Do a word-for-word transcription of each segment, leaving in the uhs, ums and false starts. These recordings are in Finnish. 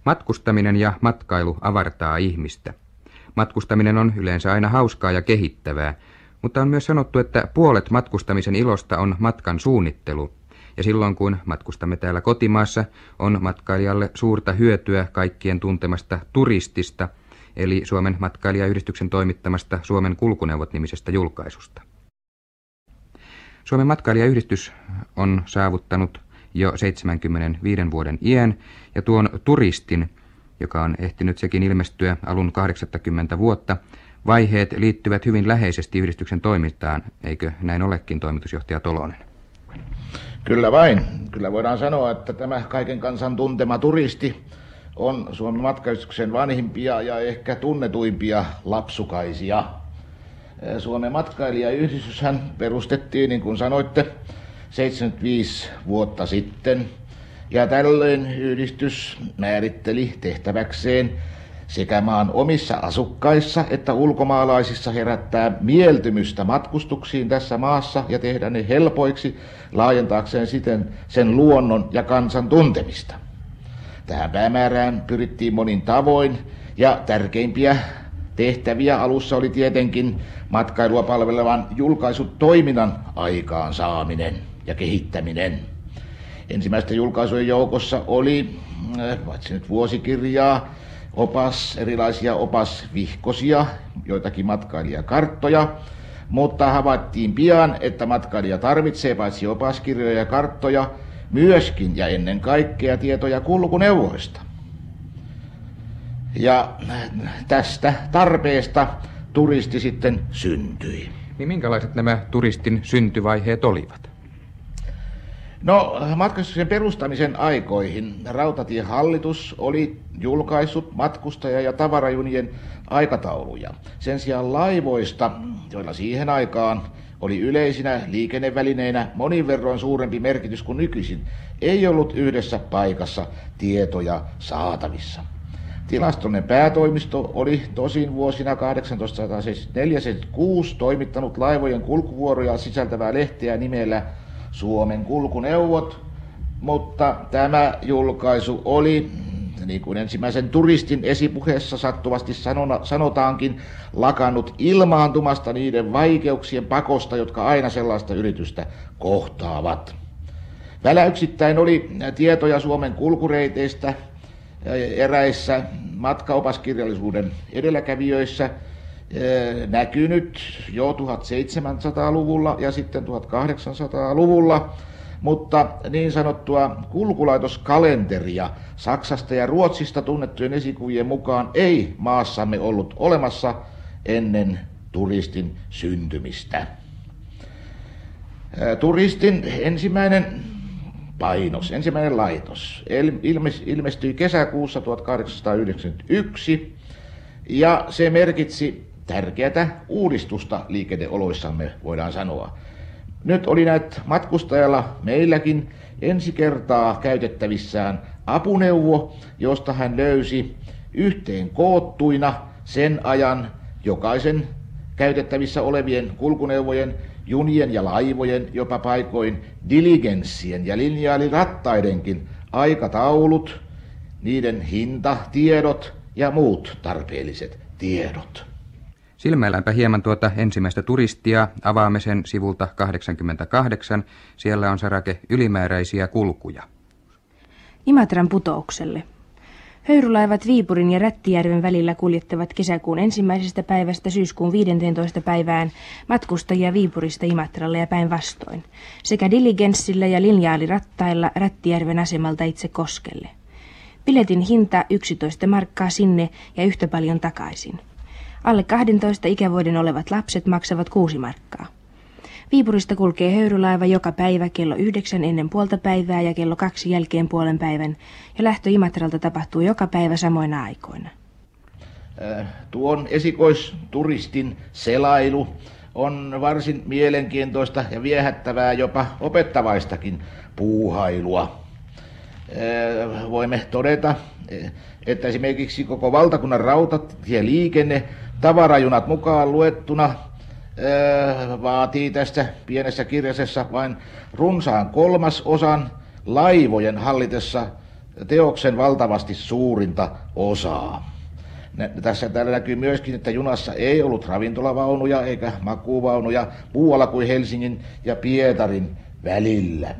Matkustaminen ja matkailu avartaa ihmistä. Matkustaminen on yleensä aina hauskaa ja kehittävää, mutta on myös sanottu, että puolet matkustamisen ilosta on matkan suunnittelu. Ja silloin kun matkustamme täällä kotimaassa, on matkailijalle suurta hyötyä kaikkien tuntemasta turistista, eli Suomen matkailijayhdistyksen toimittamasta Suomen kulkuneuvot-nimisestä julkaisusta. Suomen matkailijayhdistys on saavuttanut jo seitsemänkymmentäviisi vuoden iän, ja tuon turistin, joka on ehtinyt sekin ilmestyä alun kahdeksankymmentä vuotta, vaiheet liittyvät hyvin läheisesti yhdistyksen toimintaan, eikö näin olekin, toimitusjohtaja Tolonen? Kyllä vain. Kyllä voidaan sanoa, että tämä kaiken kansan tuntema turisti on Suomen matkailijayhdistyksen vanhimpia ja ehkä tunnetuimpia lapsukaisia. Suomen matkailijayhdistyshän perustettiin, niin kuin sanoitte, seitsemänkymmentäviisi vuotta sitten. Ja tällöin yhdistys määritteli tehtäväkseen sekä maan omissa asukkaissa että ulkomaalaisissa herättää mieltymystä matkustuksiin tässä maassa ja tehdä ne helpoiksi laajentaakseen siten sen luonnon ja kansan tuntemista. Tähän päämäärään pyrittiin monin tavoin ja tärkeimpiä tehtäviä alussa oli tietenkin matkailua palvelevan julkaisutoiminnan aikaansaaminen ja kehittäminen. Ensimmäisten julkaisujen joukossa oli, paitsi nyt vuosikirjaa, opas, erilaisia opasvihkosia, joitakin matkailijakarttoja, mutta havaittiin pian, että matkailija tarvitsee paitsi opaskirjoja ja karttoja, myöskin ja ennen kaikkea tietoja kulkuneuvoista. Ja tästä tarpeesta turisti sitten syntyi. Niin minkälaiset nämä turistin syntyvaiheet olivat? No, matkustuksen perustamisen aikoihin rautatiehallitus oli julkaissut matkustaja- ja tavarajunien aikatauluja. Sen sijaan laivoista, joilla siihen aikaan oli yleisinä liikennevälineinä monin verroin suurempi merkitys kuin nykyisin, ei ollut yhdessä paikassa tietoja saatavissa. Tilastollinen päätoimisto oli tosin vuosina tuhatkahdeksansataaneljäkymmentäneljä seitsemänkymmentäkuusi toimittanut laivojen kulkuvuoroja sisältävää lehteä nimellä Suomen kulkuneuvot, mutta tämä julkaisu oli, niin kuin ensimmäisen turistin esipuheessa sattuvasti sanona, sanotaankin, lakannut ilmaantumasta niiden vaikeuksien pakosta, jotka aina sellaista yritystä kohtaavat. Väläyksittäin oli tietoja Suomen kulkureiteistä eräissä matkaopaskirjallisuuden edelläkävijöissä näkynyt jo tuhatseitsemänsataaluvulla ja sitten tuhatkahdeksansataaluvulla, mutta niin sanottua kulkulaitoskalenteria Saksasta ja Ruotsista tunnettujen esikuvien mukaan ei maassamme ollut olemassa ennen turistin syntymistä. Turistin ensimmäinen painos, ensimmäinen laitos ilmestyi kesäkuussa tuhatkahdeksansataayhdeksänkymmentäyksi ja se merkitsi tärkeätä uudistusta liikenneoloissamme, voidaan sanoa. Nyt oli näet matkustajalla meilläkin ensi kertaa käytettävissään apuneuvo, josta hän löysi yhteen koottuina sen ajan jokaisen käytettävissä olevien kulkuneuvojen, junien ja laivojen, jopa paikoin diligenssien ja linjaalirattaidenkin aikataulut, niiden hintatiedot ja muut tarpeelliset tiedot. Silmäilläänpä hieman tuota ensimmäistä turistia, avaamme sen sivulta kahdeksankymmentäkahdeksan. Siellä on sarake ylimääräisiä kulkuja. Imatran putoukselle. Höyrylaivat Viipurin ja Rättijärven välillä kuljettavat kesäkuun ensimmäisestä päivästä syyskuun viidenteentoista päivään matkustajia Viipurista Imatralle ja päinvastoin, sekä diligenssillä ja linjaalirattailla Rättijärven asemalta itse koskelle. Biletin hinta yksitoista markkaa sinne ja yhtä paljon takaisin. Alle kahdentoista ikävuoden olevat lapset maksavat kuusi markkaa. Viipurista kulkee höyrylaiva joka päivä kello yhdeksän ennen puolta päivää ja kello kaksi jälkeen puolen päivän, ja lähtö Imatralta tapahtuu joka päivä samoina aikoina. Tuon esikoisturistin selailu on varsin mielenkiintoista ja viehättävää, jopa opettavaistakin puuhailua. Voimme todeta, että esimerkiksi koko valtakunnan rautatieliikenne, tavarajunat mukaan luettuna, vaatii tästä pienessä kirjasessa vain runsaan kolmasosan laivojen hallitessa teoksen valtavasti suurinta osaa. Tässä täällä näkyy myöskin, että junassa ei ollut ravintolavaunuja eikä makuuvaunuja muualla kuin Helsingin ja Pietarin välillä.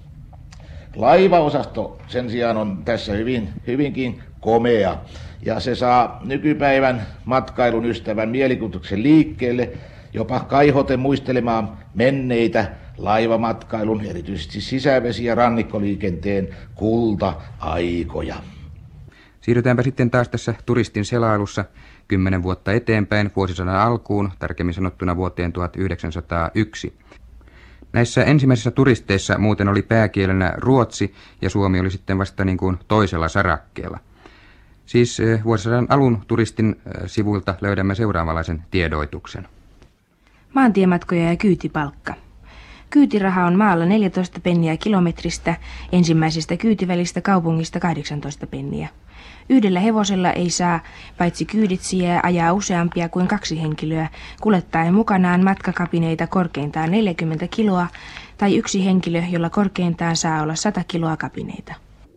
Laivaosasto sen sijaan on tässä hyvin, hyvinkin komea, ja se saa nykypäivän matkailun ystävän mielikuvituksen liikkeelle jopa kaihoten muistelemaan menneitä laivamatkailun, erityisesti sisävesi- ja rannikkoliikenteen kulta-aikoja. Siirrytäänpä sitten taas tässä turistin selailussa kymmenen vuotta eteenpäin vuosisadan alkuun, tarkemmin sanottuna vuoteen tuhatyhdeksänsataayksi. Näissä ensimmäisissä turisteissa muuten oli pääkielenä ruotsi ja suomi oli sitten vasta niin kuin toisella sarakkeella. Siis vuosisadan alun turistin sivuilta löydämme seuraavanlaisen tiedoituksen. Maantiematkoja ja kyytipalkka. Kyytiraha on maalla neljätoista penniä kilometristä, ensimmäisestä kyytivälistä kaupungista kahdeksantoista penniä. Yhdellä hevosella ei saa paitsi kyyditsijää ajaa useampia kuin kaksi henkilöä, kuljettaen mukanaan matkakapineita korkeintaan neljäkymmentä kiloa tai yksi henkilö, jolla korkeintaan saa olla sata kiloa kapineita.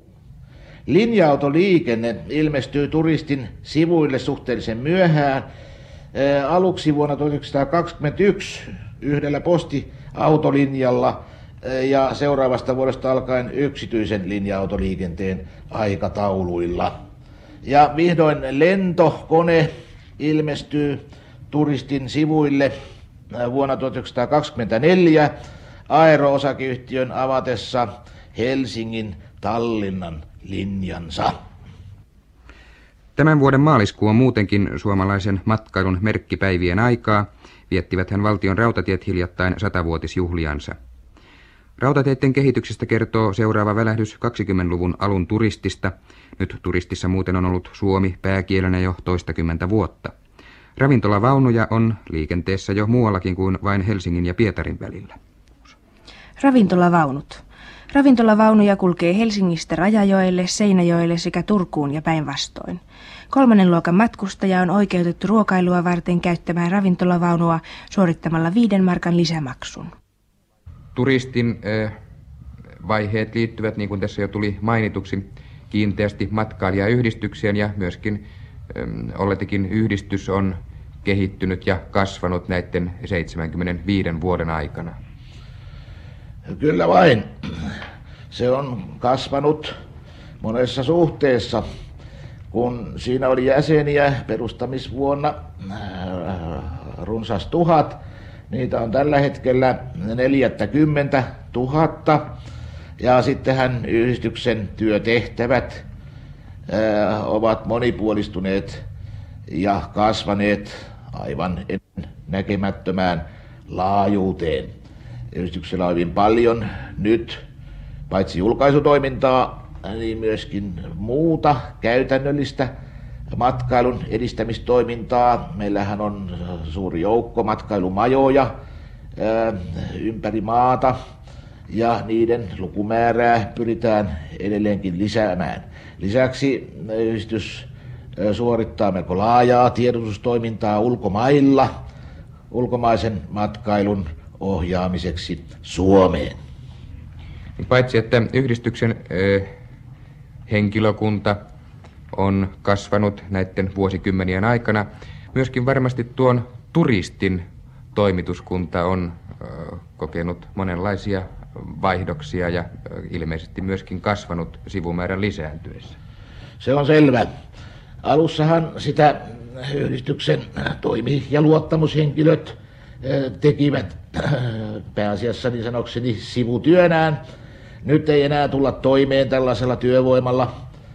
Linja-autoliikenne ilmestyy turistin sivuille suhteellisen myöhään. Ää, aluksi vuonna tuhatyhdeksänsataakaksikymmentäyksi yhdellä postiautolinjalla ää, ja seuraavasta vuodesta alkaen yksityisen linja-autoliikenteen aikatauluilla. Ja vihdoin lentokone ilmestyy turistin sivuille vuonna tuhatyhdeksänsataakaksikymmentäneljä Aero-osakeyhtiön avatessa Helsingin Tallinnan linjansa. Tämän vuoden maaliskuu on muutenkin suomalaisen matkailun merkkipäivien aikaa. Viettiväthän valtion rautatiet hiljattain satavuotisjuhliansa. Rautateiden kehityksestä kertoo seuraava välähdys kaksikymmentäluvun alun turistista. Nyt turistissa muuten on ollut suomi pääkielenä jo toistakymmentä vuotta. Ravintolavaunuja on liikenteessä jo muuallakin kuin vain Helsingin ja Pietarin välillä. Ravintolavaunut. Ravintolavaunuja kulkee Helsingistä Rajajoelle, Seinäjoelle sekä Turkuun ja päinvastoin. Kolmannen luokan matkustaja on oikeutettu ruokailua varten käyttämään ravintolavaunua suorittamalla viiden markan lisämaksun. Turistin äh, vaiheet liittyvät, niin kuin tässä jo tuli mainituksi, kiinteästi matkailijayhdistykseen ja myöskin ähm, Olletikin yhdistys on kehittynyt ja kasvanut näiden seitsemänkymmentäviiden vuoden aikana. Kyllä vain. Se on kasvanut monessa suhteessa, kun siinä oli jäseniä perustamisvuonna runsas tuhat. Niitä on tällä hetkellä neljäkymmentä tuhatta ja sittenhän yhdistyksen työtehtävät ää, ovat monipuolistuneet ja kasvaneet aivan näkemättömään laajuuteen. Yhdistyksellä on hyvin paljon nyt paitsi julkaisutoimintaa, niin myöskin muuta käytännöllistä matkailun edistämistoimintaa. Meillähän on suuri joukko matkailumajoja ää, ympäri maata ja niiden lukumäärää pyritään edelleenkin lisäämään. Lisäksi yhdistys suorittaa melko laajaa tiedotustoimintaa ulkomailla ulkomaisen matkailun ohjaamiseksi Suomeen. Paitsi että yhdistyksen ö, henkilökunta on kasvanut näiden vuosikymmenien aikana, myöskin varmasti tuon turistin toimituskunta on ö, kokenut monenlaisia vaihdoksia ja ö, ilmeisesti myöskin kasvanut sivumäärän lisääntyessä. Se on selvä. Alussahan sitä yhdistyksen toimi- ja luottamushenkilöt tekivät pääasiassa niin sanokseni sivutyönään. Nyt ei enää tulla toimeen tällaisella työvoimalla,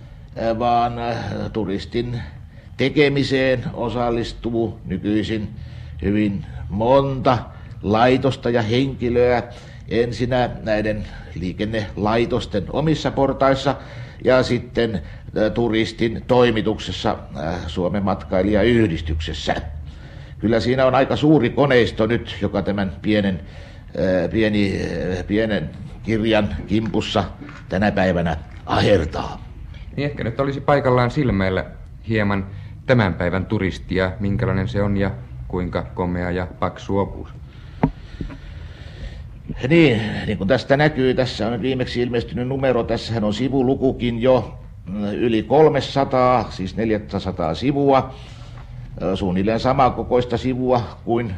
vaan turistin tekemiseen osallistuu nykyisin hyvin monta laitosta ja henkilöä. Ensinnä näiden liikennelaitosten omissa portaissa ja sitten turistin toimituksessa Suomen matkailijayhdistyksessä. Kyllä siinä on aika suuri koneisto nyt, joka tämän pienen, pieni, pienen kirjan kimpussa tänä päivänä ahertaa. Niin ehkä nyt olisi paikallaan silmäillä hieman tämän päivän turistia, minkälainen se on ja kuinka komea ja paksu opus. Niin, niin kuin tästä näkyy, tässä on viimeksi ilmestynyt numero, tässähän on sivulukukin jo yli kolmesataa, siis neljäsataa sivua, suunnilleen samankokoista sivua kuin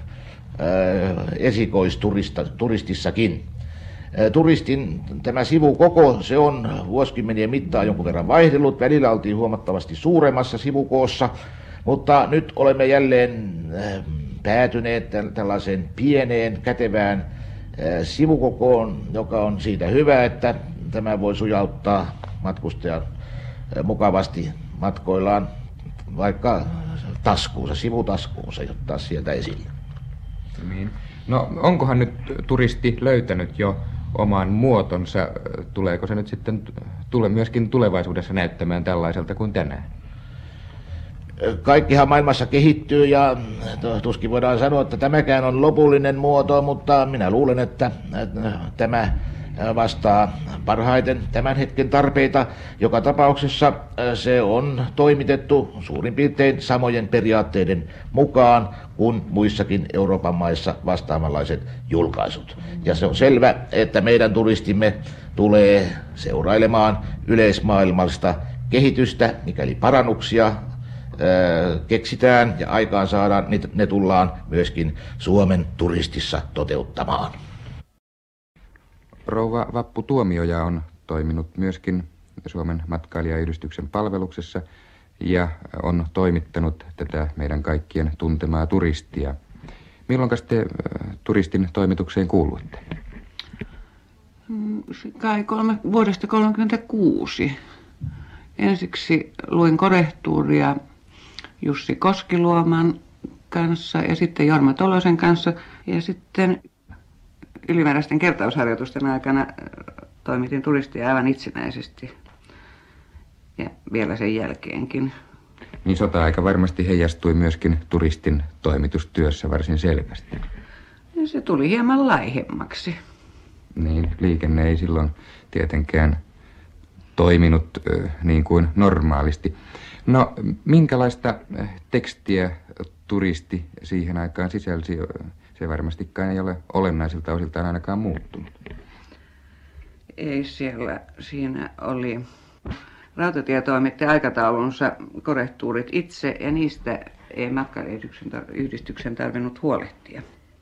esikoisturistissakin. Turistin tämä sivukoko, se on vuosikymmenien mittaan jonkun verran vaihdellut, välillä oltiin huomattavasti suuremmassa sivukoossa, mutta nyt olemme jälleen päätyneet tällaiseen pieneen, kätevään sivukokoon, joka on siitä hyvä, että tämä voi sujauttaa matkustajan mukavasti matkoillaan vaikka taskuunsa, sivutaskuunsa, ja ottaa sieltä esille. Niin. No onkohan nyt turisti löytänyt jo oman muotonsa? Tuleeko se nyt sitten tule myöskin tulevaisuudessa näyttämään tällaiselta kuin tänään? Kaikkihan maailmassa kehittyy ja tuskin voidaan sanoa, että tämäkään on lopullinen muoto, mutta minä luulen, että tämä vastaa parhaiten tämän hetken tarpeita. Joka tapauksessa se on toimitettu suurin piirtein samojen periaatteiden mukaan kuin muissakin Euroopan maissa vastaavanlaiset julkaisut. Ja se on selvä, että meidän turistimme tulee seurailemaan yleismaailmallista kehitystä, mikäli parannuksia keksitään ja aikaan saadaan, niin ne tullaan myöskin Suomen turistissa toteuttamaan. Rouva Vappu Tuomioja on toiminut myöskin Suomen matkailijayhdistyksen palveluksessa ja on toimittanut tätä meidän kaikkien tuntemaa turistia. Milloin te turistin toimitukseen kuuluitte? Kai kolme, vuodesta tuhatyhdeksänsataakolmekymmentäkuusi. Ensiksi luin korehtuuria Jussi Koskiluoman kanssa ja sitten Jorma Tolosen kanssa. Ja sitten ylimääräisten kertausharjoitusten aikana toimitin turistia aivan itsenäisesti. Ja vielä sen jälkeenkin. Niin sota-aika varmasti heijastui myöskin turistin toimitustyössä varsin selvästi. Ja se tuli hieman laihemmaksi. Niin, liikenne ei silloin tietenkään toiminut ö, niin kuin normaalisti. No, minkälaista tekstiä turisti siihen aikaan sisälsi? Se varmastikaan ei ole olennaisilta osiltaan ainakaan muuttunut. Ei siellä. Siinä oli rautatietoimitti aikataulunsa korehtuurit itse ja niistä ei matkailijayhdistyksen tarvinnut huolehtia.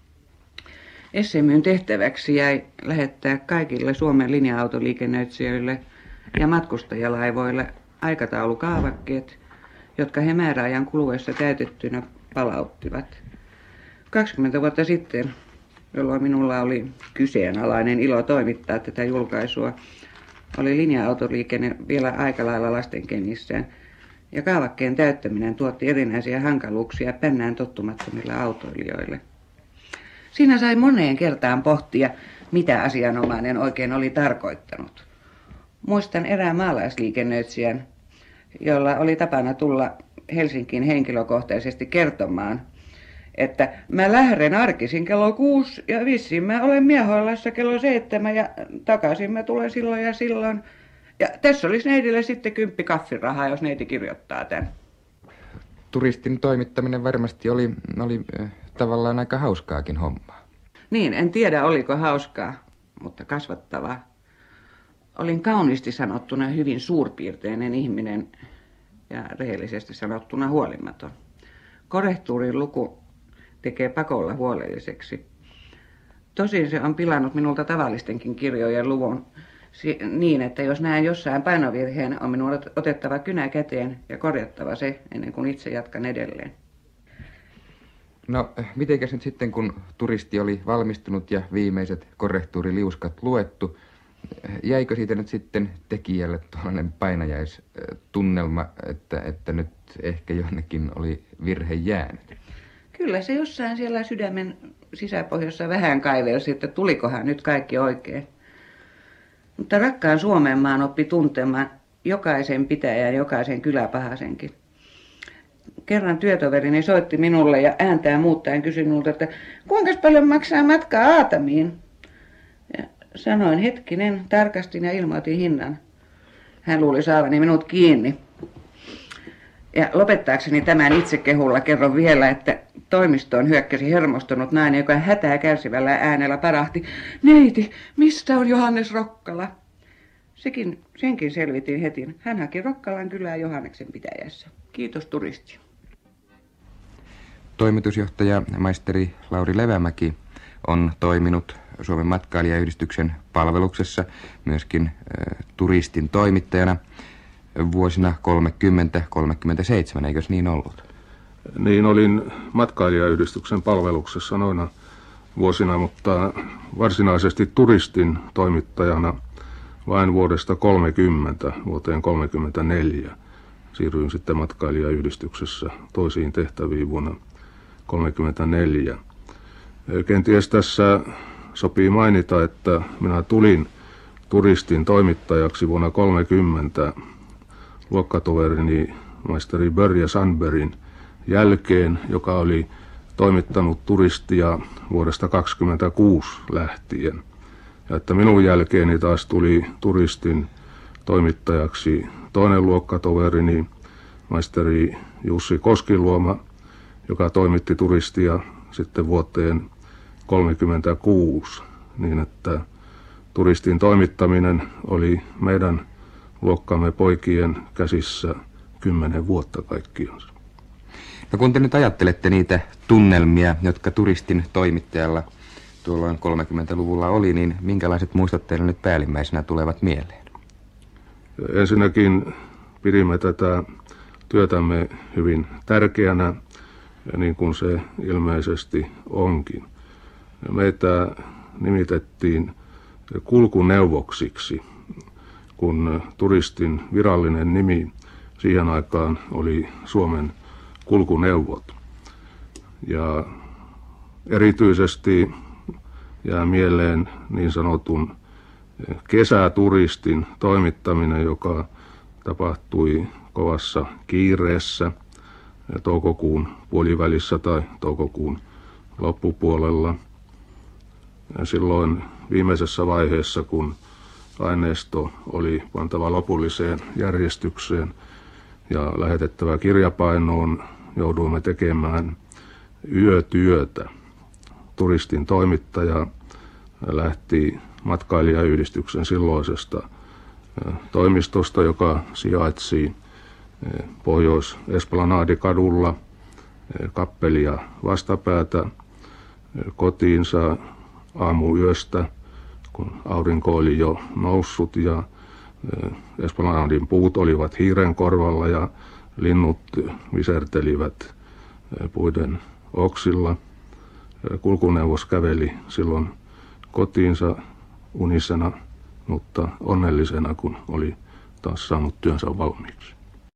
S M Y:n tehtäväksi jäi lähettää kaikille Suomen linja-autoliikennöitsijöille ja matkustajalaivoille aikataulukaavakkeet, jotka he määräajan kuluessa täytettynä palauttivat. kaksikymmentä vuotta sitten, jolloin minulla oli kyseenalainen ilo toimittaa tätä julkaisua, oli linja-autoliikenne vielä aika lailla lastenkengissään, ja kaavakkeen täyttäminen tuotti erinäisiä hankaluuksia pännään tottumattomille autoilijoille. Siinä sai moneen kertaan pohtia, mitä asianomainen oikein oli tarkoittanut. Muistan erään maalaisliikennöitsijän, jolla oli tapana tulla Helsinkiin henkilökohtaisesti kertomaan, että mä lähden arkisin kello kuusi ja vissiin mä olen Miehoilassa kello seitsemän ja takaisin mä tulen silloin ja silloin. Ja tässä olisi neidille sitten kymppi kaffirahaa, jos neiti kirjoittaa tämän. Turistin toimittaminen varmasti oli, oli äh, tavallaan aika hauskaakin hommaa. Niin, en tiedä oliko hauskaa, mutta kasvattavaa. Olin kauniisti sanottuna hyvin suurpiirteinen ihminen ja rehellisesti sanottuna huolimaton. Korehtuurin luku tekee pakolla huolelliseksi. Tosin se on pilannut minulta tavallistenkin kirjojen luvun niin, että jos näen jossain painovirheen, on minun otettava kynä käteen ja korjattava se ennen kuin itse jatkan edelleen. No, mitenkäs nyt sitten, kun turisti oli valmistunut ja viimeiset korrektuuriliuskat luettu, jäikö siitä nyt sitten tekijälle tuollainen painajaistunnelma, että, että nyt ehkä jonnekin oli virhe jäänyt? Kyllä se jossain siellä sydämen sisäpohjassa vähän kaivelsi, että tulikohan nyt kaikki oikein. Mutta rakkaan Suomenmaan oppi tuntemaan jokaisen pitäjän, jokaisen kyläpahasenkin. Kerran työtoverini soitti minulle ja ääntään muuttaen kysyi minulta, että kuinka paljon maksaa matka Aatamiin? Ja sanoin hetkinen, tarkastin ja ilmoitin hinnan. Hän luuli saavani minut kiinni. Ja lopettaakseni tämän itsekehulla kerron vielä, että toimistoon hyökkäsi hermostunut nainen, joka hätää kärsivällä äänellä parahti: "Neiti, mistä on Johannes Rokkala?" Sekin, senkin selvitin heti. Hän haki Rokkalan kylää Johanneksen pitäjässä. Kiitos turisti. Toimitusjohtaja maisteri Lauri Levämäki on toiminut Suomen matkailijayhdistyksen palveluksessa myöskin äh, turistin toimittajana vuosina kolmekymmentä kolmekymmentäseitsemän, eikös niin ollut? Niin, olin matkailijayhdistyksen palveluksessa noina vuosina, mutta varsinaisesti turistin toimittajana vain vuodesta kolmekymmentä vuoteen kolmekymmentäneljä. Siirryin sitten matkailijayhdistyksessä toisiin tehtäviin vuonna kolmekymmentäneljä. Kenties tässä sopii mainita, että minä tulin turistin toimittajaksi vuonna kolmekymmentä luokkatoverini maisteri Börje Sandbergin jälkeen, joka oli toimittanut turistia vuodesta kaksikymmentäkuusi lähtien. Ja että minun jälkeeni taas tuli turistin toimittajaksi toinen luokkatoverini, maisteri Jussi Koskiluoma, joka toimitti turistia sitten vuoteen kolmekymmentäkuusi, niin että turistin toimittaminen oli meidän luokkamme poikien käsissä kymmenen vuotta kaikkiaan. No kun te nyt ajattelette niitä tunnelmia, jotka turistin toimittajalla tuolloin kolmekymmentäluvulla oli, niin minkälaiset muistot teille nyt päällimmäisenä tulevat mieleen? Ensinnäkin pidimme tätä työtämme hyvin tärkeänä, niin kuin se ilmeisesti onkin. Meitä nimitettiin kulkuneuvoksiksi, kun turistin virallinen nimi siihen aikaan oli Suomen kulkuneuvot. Ja erityisesti jää mieleen niin sanotun kesäturistin toimittaminen, joka tapahtui kovassa kiireessä toukokuun puolivälissä tai toukokuun loppupuolella. Ja silloin viimeisessä vaiheessa, kun aineisto oli pantava lopulliseen järjestykseen ja lähetettävä kirjapainoon, jouduimme tekemään yötyötä. Turistin toimittaja lähti matkailijayhdistyksen silloisesta toimistosta, joka sijaitsi Pohjois-Esplanadikadulla kappelia vastapäätä kotiinsa aamuyöstä, kun aurinko oli jo noussut ja Esplanadin puut olivat hiiren korvalla ja linnut visertelivät puiden oksilla. Kulkuneuvos käveli silloin kotiinsa unisena, mutta onnellisena, kun oli taas saanut työnsä valmiiksi.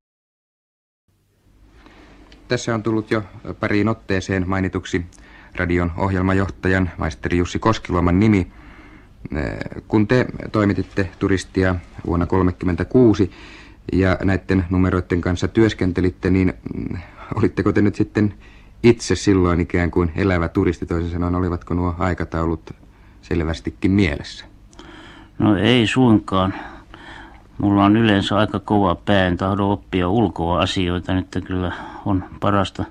Tässä on tullut jo pariin otteeseen mainituksi radion ohjelmajohtajan maisteri Jussi Koskiluoman nimi. Kun te toimititte turistia vuonna tuhatyhdeksänsataakolmekymmentäkuusi ja näiden numeroiden kanssa työskentelitte, niin olitteko te nyt sitten itse silloin ikään kuin elävä turisti, toisin sanoen, olivatko nuo aikataulut selvästikin mielessä? No ei suinkaan. Mulla on yleensä aika kova pää, en tahdo oppia ulkoa asioita, nyt kyllä on parasta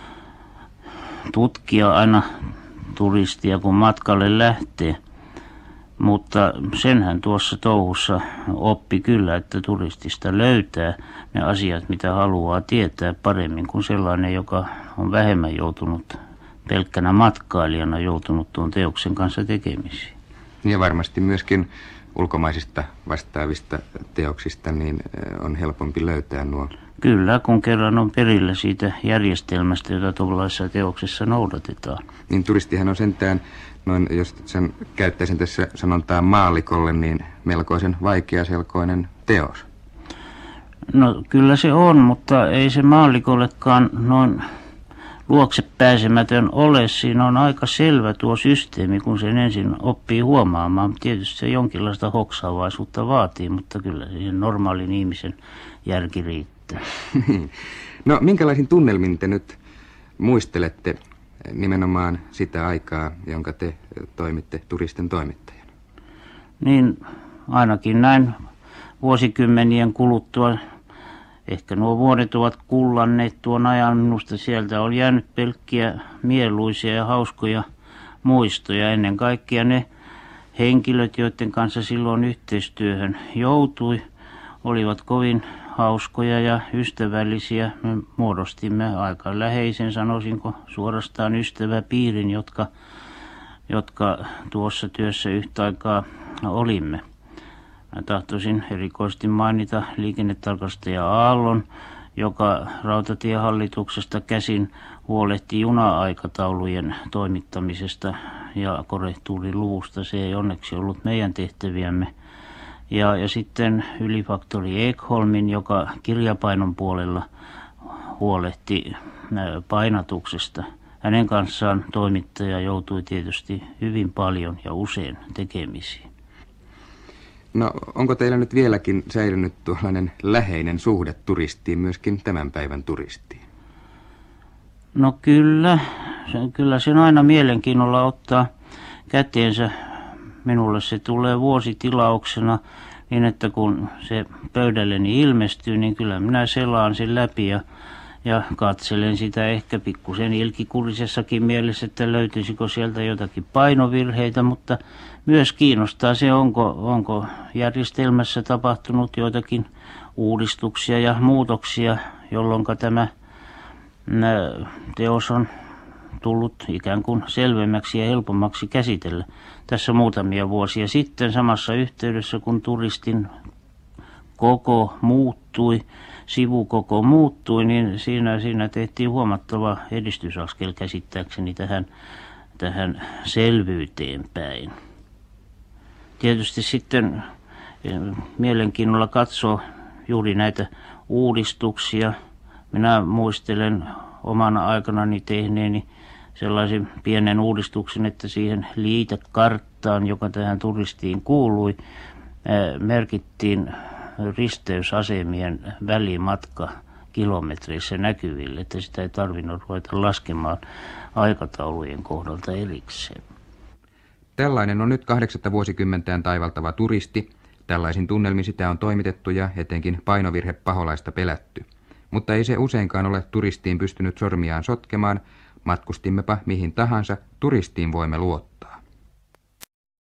tutkia aina turistia, kun matkalle lähtee. Mutta senhän tuossa touhussa oppi kyllä, että turistista löytää ne asiat, mitä haluaa tietää paremmin kuin sellainen, joka on vähemmän joutunut pelkkänä matkailijana joutunut tuon teoksen kanssa tekemisiin. Ja varmasti myöskin ulkomaisista vastaavista teoksista niin on helpompi löytää nuo. Kyllä, kun kerran on perillä siitä järjestelmästä, jota tuollaisessa teoksessa noudatetaan. Niin turistihan on sentään, noin, jos sen käyttäisin tässä sanontaa maallikolle, niin melkoisen vaikeaselkoinen teos. No kyllä se on, mutta ei se maallikollekaan noin luokse pääsemätön ole. Siinä on aika selvä tuo systeemi, kun sen ensin oppii huomaamaan. Tietysti se jonkinlaista hoksaavaisuutta vaatii, mutta kyllä siihen normaalin ihmisen järki riittää. No minkälaisin tunnelmin te nyt muistelette nimenomaan sitä aikaa, jonka te toimitte turistin toimittajana? Niin ainakin näin vuosikymmenien kuluttua ehkä nuo vuodet ovat kullanneet tuon ajan. Minusta sieltä on jäänyt pelkkiä mieluisia ja hauskoja muistoja. Ennen kaikkea ne henkilöt, joiden kanssa silloin yhteistyöhön joutui, olivat kovin hauskoja ja ystävällisiä. Me muodostimme aika läheisen, sanoisinko suorastaan ystäväpiirin, jotka, jotka tuossa työssä yhtä aikaa olimme. Mä tahtoisin erikoisesti mainita liikennetarkastaja Aallon, joka rautatiehallituksesta käsin huolehti juna-aikataulujen toimittamisesta ja korrektuuriluvusta. Se ei onneksi ollut meidän tehtäviämme. Ja, ja sitten ylifaktori Ekholmin, joka kirjapainon puolella huolehti painatuksesta. Hänen kanssaan toimittaja joutui tietysti hyvin paljon ja usein tekemisiin. No, onko teillä nyt vieläkin säilynyt tuollainen läheinen suhde turistiin, myöskin tämän päivän turistiin? No kyllä, kyllä sen aina mielenkiinnolla ottaa käteensä. Minulle se tulee vuositilauksena niin, että kun se pöydälleni ilmestyy, niin kyllä minä selaan sen läpi ja, ja katselen sitä ehkä pikkusen ilkikurisessakin mielessä, että löytyisikö sieltä jotakin painovirheitä, mutta myös kiinnostaa se, onko, onko järjestelmässä tapahtunut joitakin uudistuksia ja muutoksia, jolloin tämä teos on tullut ikään kuin selvemmäksi ja helpommaksi käsitellä. Tässä muutamia vuosia sitten samassa yhteydessä, kun turistin koko muuttui, sivukoko muuttui, niin siinä, siinä tehtiin huomattava edistysaskel käsittääkseni tähän, tähän selvyyteen päin. Tietysti sitten mielenkiinnolla katsoo juuri näitä uudistuksia. Minä muistelen omana aikanani tehneeni sellaisen pienen uudistuksen, että siihen liitekarttaan, joka tähän turistiin kuului, merkittiin risteysasemien välimatka kilometreissä näkyville, että sitä ei tarvinnut ruveta laskemaan aikataulujen kohdalta erikseen. Tällainen on nyt kahdeksatta vuosikymmentään taivaltava turisti. Tällaisin tunnelmin sitä on toimitettu ja etenkin painovirhe paholaista pelätty. Mutta ei se useinkaan ole turistiin pystynyt sormiaan sotkemaan. Matkustimmepa mihin tahansa, turistiin voimme luottaa.